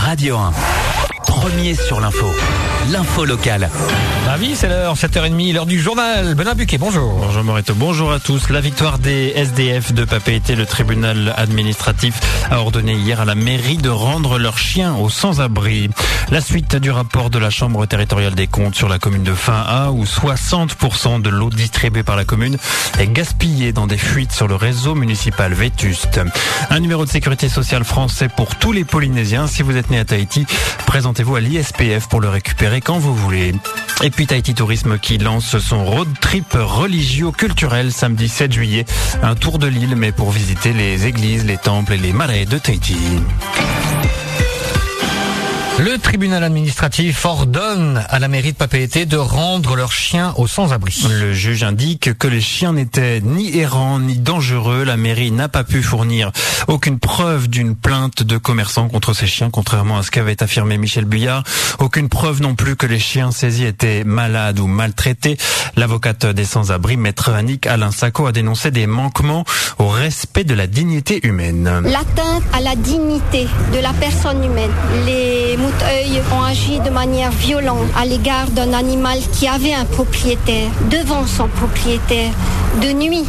Radio 1. Premier sur l'info locale. Ravi, c'est l'heure, 7h30, l'heure du journal. Benoît Buquet, bonjour. Bonjour Moreto, bonjour à tous. La victoire des SDF de Papeete, le tribunal administratif a ordonné hier à la mairie de rendre leurs chiens aux sans-abri. La suite du rapport de la Chambre territoriale des comptes sur la commune de Fa'a, où 60% de l'eau distribuée par la commune est gaspillée dans des fuites sur le réseau municipal vétuste. Un numéro de sécurité sociale français pour tous les Polynésiens. Si vous êtes né à Tahiti, présentez-vous à l'ISPF pour le récupérer quand vous voulez. Et puis Tahiti Tourisme qui lance son road trip religio-culturel samedi 7 juillet. Un tour de l'île, mais pour visiter les églises, les temples et les marais de Tahiti. Le tribunal administratif ordonne à la mairie de Papeete de rendre leurs chiens aux sans-abri. Le juge indique que les chiens n'étaient ni errants ni dangereux. La mairie n'a pas pu fournir aucune preuve d'une plainte de commerçants contre ces chiens, contrairement à ce qu'avait affirmé Michel Buyard. Aucune preuve non plus que les chiens saisis étaient malades ou maltraités. L'avocate des sans-abri, maître Annick Alain Sacco, a dénoncé des manquements au respect de la dignité humaine. L'atteinte à la dignité de la personne humaine. Les Mouteuil ont agi de manière violente à l'égard d'un animal qui avait un propriétaire, devant son propriétaire, de nuit,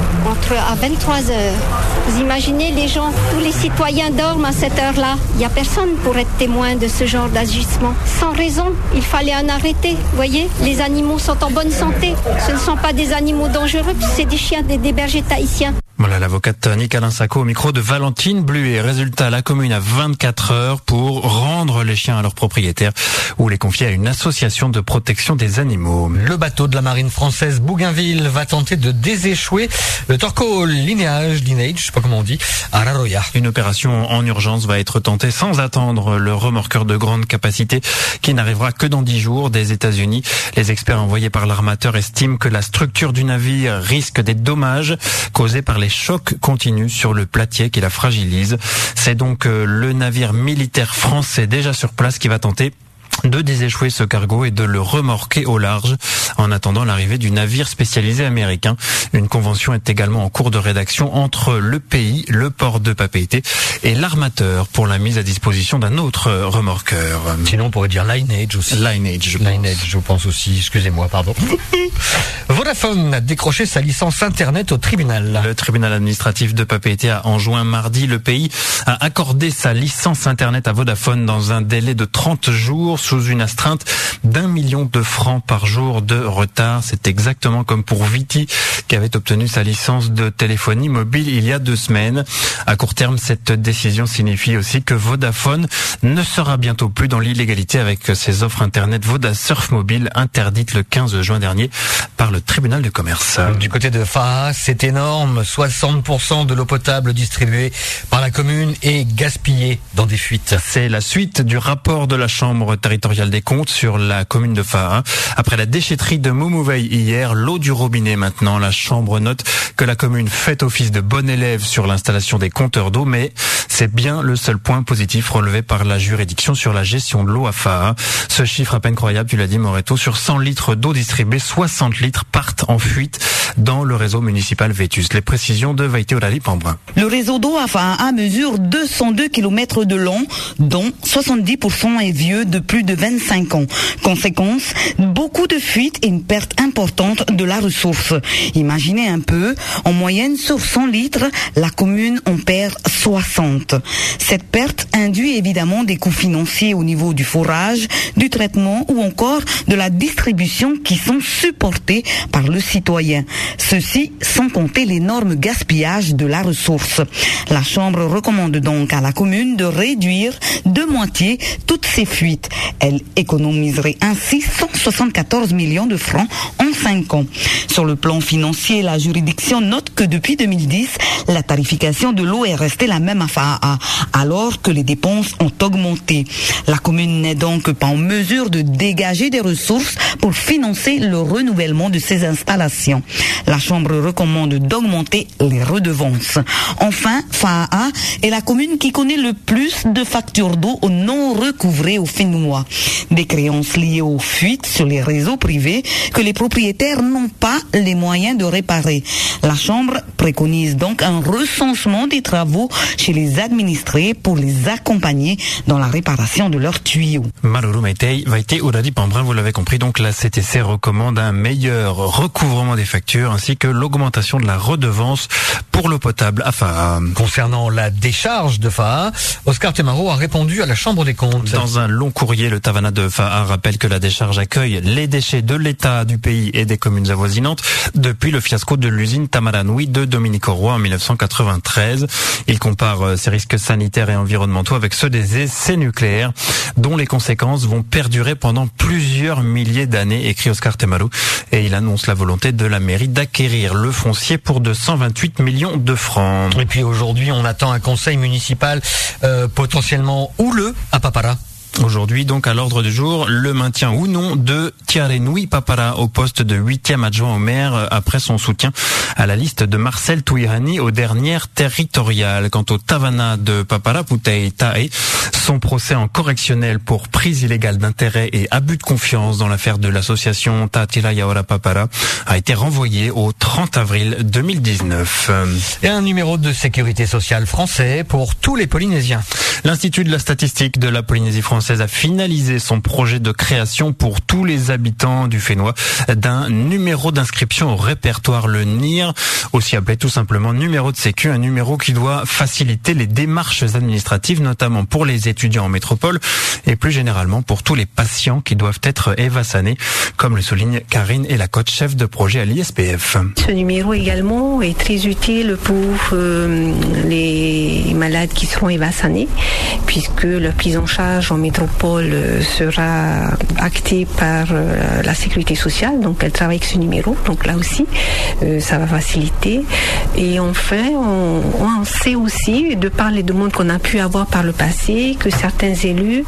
à 23h. Vous imaginez les gens, tous les citoyens dorment à cette heure-là. Il n'y a personne pour être témoin de ce genre d'agissement. Sans raison, il fallait en arrêter. Vous voyez, les animaux sont en bonne santé. Ce ne sont pas des animaux dangereux, c'est des chiens des bergers tahitiens. Voilà l'avocate Annick Alain Sacco au micro de Valentine Bluet. Résultat, la commune a 24 heures pour rendre les chiens à leurs propriétaires ou les confier à une association de protection des animaux. Le bateau de la marine française Bougainville va tenter de déséchouer le Torco Lineage, je sais pas comment on dit, à Raroya. Une opération en urgence va être tentée sans attendre le remorqueur de grande capacité qui n'arrivera que dans 10 jours des États-Unis. Les experts envoyés par l'armateur estiment que la structure du navire risque des dommages causés par les chocs continus sur le platier qui la fragilise. C'est donc le navire militaire français déjà sur place qui va tenter de déséchouer ce cargo et de le remorquer au large en attendant l'arrivée du navire spécialisé américain. Une convention est également en cours de rédaction entre le pays, le port de Papeete et l'armateur pour la mise à disposition d'un autre remorqueur. Sinon on pourrait dire Lineage aussi. Lineage, je pense aussi, excusez-moi, pardon. Vodafone a décroché sa licence internet au tribunal. Le tribunal administratif de Papeete a enjoint mardi le pays à accorder sa licence internet à Vodafone dans un délai de 30 jours sous une astreinte d'1 million de francs par jour de retard. C'est exactement comme pour Viti qui avait obtenu sa licence de téléphonie mobile il y a 2 semaines. À court terme, cette décision signifie aussi que Vodafone ne sera bientôt plus dans l'illégalité avec ses offres internet Vodasurf mobile interdites le 15 juin dernier par le tribunal de commerce. Du côté de Fa'a, c'est énorme. 60% de l'eau potable distribuée par la commune est gaspillée dans des fuites. C'est la suite du rapport de la Chambre territoriale des comptes sur la commune de Fa'a. Après la déchetterie de Moumouveil hier, l'eau du robinet maintenant. La Chambre note que la commune fait office de bon élève sur l'installation des compteurs d'eau, mais c'est bien le seul point positif relevé par la juridiction sur la gestion de l'eau à Fa'a. Ce chiffre à peine croyable, tu l'as dit Moreto, sur 100 litres d'eau distribuée, 60 litres partent en fuite dans le réseau municipal vétuste. Les précisions de Vaïté Olali Pambrun. Le réseau d'eau à Fa'a mesure 202 km de long, dont 70% est vieux de plus de 25 ans. Conséquence, beaucoup de fuites et une perte importante de la ressource. Imaginez un peu, en moyenne sur 100 litres, la commune en perd 60. Cette perte induit évidemment des coûts financiers au niveau du forage, du traitement ou encore de la distribution qui sont supportés par le citoyen. Ceci sans compter l'énorme gaspillage de la ressource. La Chambre recommande donc à la commune de réduire de moitié toutes ces fuites. Elle économiserait ainsi 174 millions de francs en 5 ans. Sur le plan financier, la juridiction note que depuis 2010, la tarification de l'eau est restée la même à Fa'a, alors que les dépenses ont augmenté. La commune n'est donc pas en mesure de dégager des ressources pour financer le renouvellement de ces installations. La Chambre recommande d'augmenter les redevances. Enfin, Fa'a est la commune qui connaît le plus de factures d'eau non recouvrées au fin du mois. Des créances liées aux fuites sur les réseaux privés que les propriétaires n'ont pas les moyens de réparer. La Chambre préconise donc un recensement des travaux chez les administrés pour les accompagner dans la réparation de leurs tuyaux. Maruru Maitei, Vaite Uradi Pambrin, vous l'avez compris, donc la CTC recommande un meilleur recouvrement des factures ainsi que l'augmentation de la redevance pour l'eau potable à Fa'a. Concernant la décharge de Fa'a, Oscar Temaro a répondu à la Chambre des comptes. Dans un long courrier, le Tavana de Fa'a rappelle que la décharge accueille les déchets de l'État, du pays et des communes avoisinantes depuis le fiasco de l'usine Tamaranui de Dominique Roy en 1993. Il compare ces risques sanitaires et environnementaux avec ceux des essais nucléaires, dont les conséquences vont perdurer pendant plusieurs milliers d'années, écrit Oscar Temaro. Et il annonce la volonté de la mairie d'acquérir le foncier pour 228 millions de francs. Et puis aujourd'hui, on attend un conseil municipal potentiellement houleux à Papara. Aujourd'hui, donc, à l'ordre du jour, le maintien ou non de Tiarenui Papara au poste de 8e adjoint au maire après son soutien à la liste de Marcel Touirani aux dernières territoriales. Quant au Tavana de Papara, Putei Tae, son procès en correctionnel pour prise illégale d'intérêt et abus de confiance dans l'affaire de l'association Tatila Yaora Papara a été renvoyé au 30 avril 2019. Et un numéro de sécurité sociale français pour tous les Polynésiens. L'Institut de la statistique de la Polynésie française a finalisé son projet de création pour tous les habitants du Fénois d'un numéro d'inscription au répertoire, le NIR, aussi appelé tout simplement numéro de sécu, un numéro qui doit faciliter les démarches administratives, notamment pour les étudiants en métropole et plus généralement pour tous les patients qui doivent être évassanés, comme le souligne Karine Elacotte, chef de projet à l'ISPF. Ce numéro également est très utile pour les malades qui seront évassanés, puisque leur prise en charge en métropole sera actée par la sécurité sociale, donc elle travaille avec ce numéro, donc là aussi ça va faciliter. Et enfin on sait aussi, de par les demandes qu'on a pu avoir par le passé, que certains élus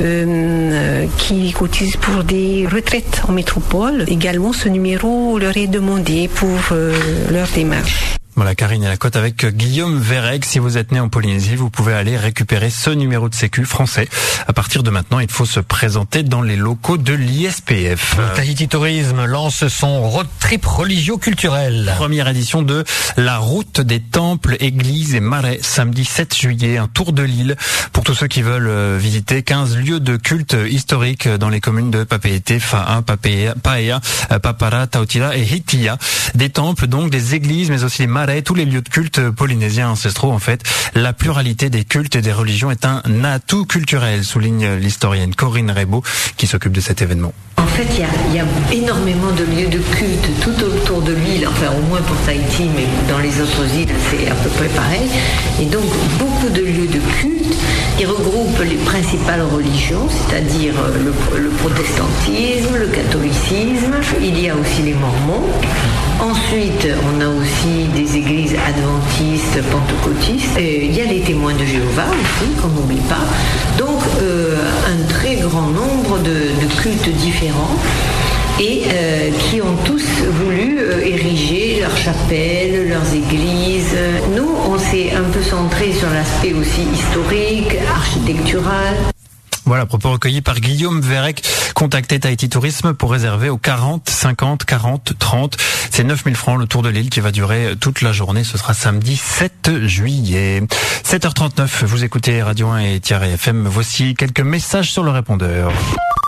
qui cotisent pour des retraites en métropole, également ce numéro leur est demandé pour leur démarche. Voilà, Karine Elacotte avec Guillaume Verreg. Si vous êtes né en Polynésie, vous pouvez aller récupérer ce numéro de sécu français. À partir de maintenant, il faut se présenter dans les locaux de l'ISPF. Tahiti Tourisme lance son road trip religio-culturel. Première édition de la route des temples, églises et marais, samedi 7 juillet, un tour de l'île pour tous ceux qui veulent visiter 15 lieux de culte historiques dans les communes de Papeete, Fa'a, Paea, Papara, Tautila et Hitia. Des temples donc, des églises, mais aussi les marais, tous les lieux de culte polynésiens ancestraux. En fait, la pluralité des cultes et des religions est un atout culturel, souligne l'historienne Corinne Rebaud qui s'occupe de cet événement. En fait, il y a énormément de lieux de culte tout autour de l'île, enfin au moins pour Tahiti, mais dans les autres îles c'est à peu près pareil. Et donc beaucoup de lieux de culte qui regroupent les principales religions, c'est-à-dire le protestantisme, le catholicisme. Il y a aussi les mormons. Ensuite, on a aussi des églises adventistes, pentecôtistes. Il y a les témoins de Jéhovah aussi, qu'on n'oublie pas. Donc, un très grand nombre de cultes différents et qui ont tous voulu ériger leurs chapelles, leurs églises. Nous, on s'est un peu centré sur l'aspect aussi historique, architectural. Voilà, propos recueillis par Guillaume Verrec. Contactez Tahiti Tourisme pour réserver au 40 50 40 30. C'est 9000 francs le tour de l'île qui va durer toute la journée. Ce sera samedi 7 juillet. 7h39, vous écoutez Radio 1 et Tiare FM. Voici quelques messages sur le répondeur.